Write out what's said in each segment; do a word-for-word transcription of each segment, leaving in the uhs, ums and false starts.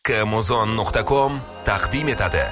kmozon nuqta com taqdim etadi.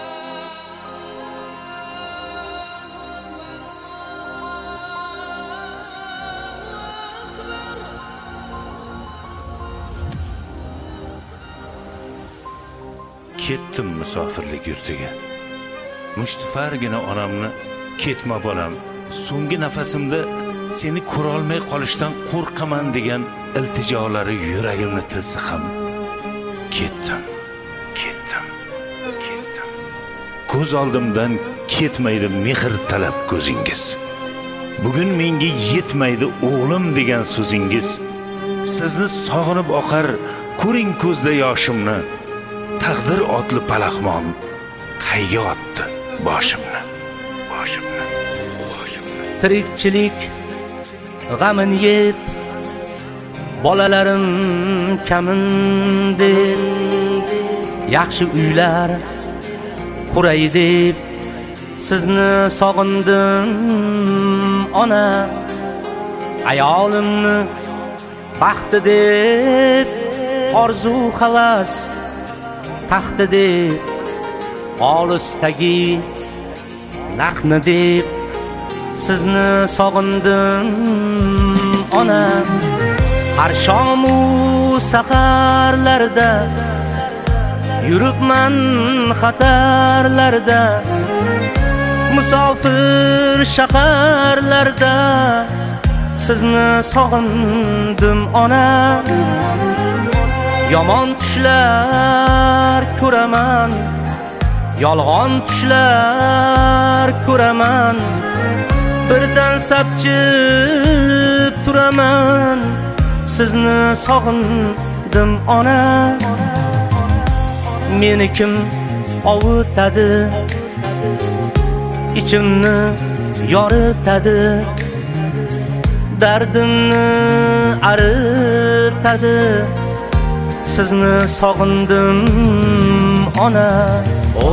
Ketdim musofirlik yurtiga. Mushtifargina onamni ketma bolam, so'nggi nafasimda seni ko'ra olmay qolishdan qo'rqaman degan iltijolari yuragimni tilsa ham ketdim. Ketdim. Ketdim. Ko'z oldimdan ketmaydi mehr talab ko'zingiz. Bugun menga yetmaydi o'g'lim degan so'zingiz. Sizni sog'inib oqar, ko'ring ko'zda yoshimni. Taqdir otli palaxmon qayga otdi boshimni. Boshimni. Boshimni. Tirikchilik g'amin yeb bolalarim kamin deb yaxshi uylar quray deb sizni sog'indim ona. Ayolimni baxti deb orzu havas taxti deb olisdagi narxni deb sizni sog'indim ona. Har shomu safarlarda yuribman xatarlarda, musofir shaharlarda sizni sog'indim ona. Yomon tushlar ko'raman, yolg'on tushlar ko'raman, birdan sapchib turaman, sizni sog'indim ona. Meni kim ovutadi, ichimni yoritadi, dardimni aritadi, sizni sog'indim ona. Oh,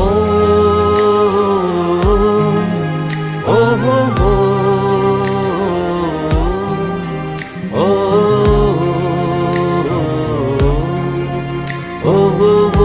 oh, oh, oh, oh, oh, oh, oh.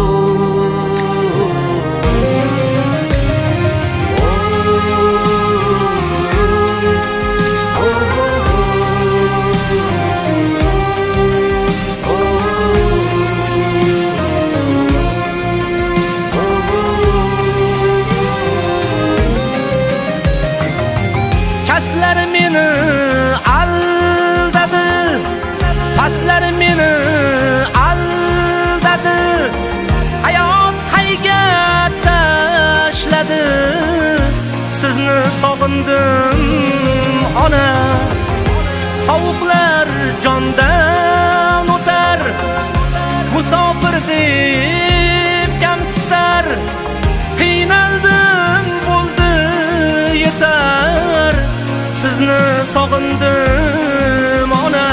Kaslar meni aldadi, paslar meni aldadi, hayot qayga tashladi, sizni sog'indim ona. Sovuqlar jondan o'tar, musofir deb kamsitar, qiynaldim bo'ldi yetar, sizni sog'indim ona.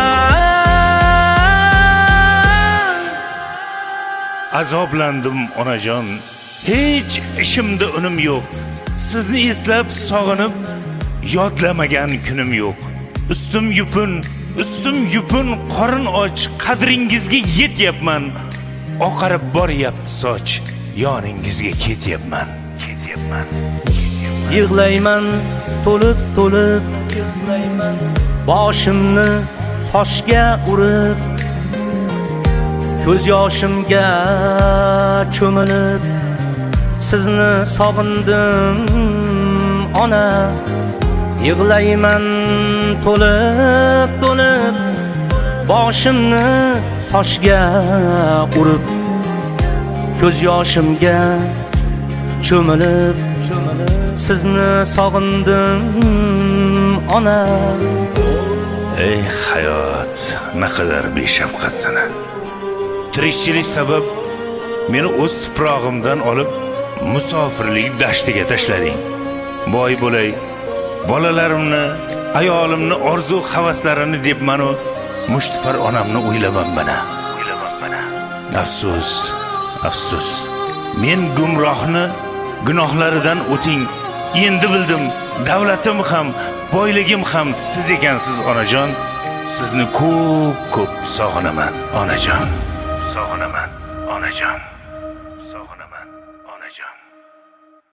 Azoblandim onajon, hech ishimda unim yo'q. Sizni eslab sog'inib yodlamagan kunim yo'q. Ustim yupun, ustim yupun, qorin och, qadringizga yetyapman. Oqarib boryapti soch, yoningizga ketyapman, ketyapman. Yig'layman to'lib to'lib, yig'layman boshimni toshga urib, ko'z yoshimga cho'milib, sizni sog'indim ona. Yig'layman to'lib to'lib, boshimni toshga urib, ko'z yoshimga cho'milib, sizni sog'indim ona. Ey hayot, naqadar beshafqatsan. Tirikchilik sabab meni o'z tuprog'imdan olib musofirlik dashtiga tashlading. Boy bo'lay, bolalarimni, ayolimni orzu havaslarini debman-u mushtifar onamni o'ylaman mana. O'ylaman mana. Afsus, afsus. Men gumrohni gunohlaridan o'ting. Endi bildim, davlatim ham, boyligim ham siz ekansiz onajon. Sizni ko'p ko'p sog'inaman onajon. Sog'inaman. onajon, sog'inaman onajon.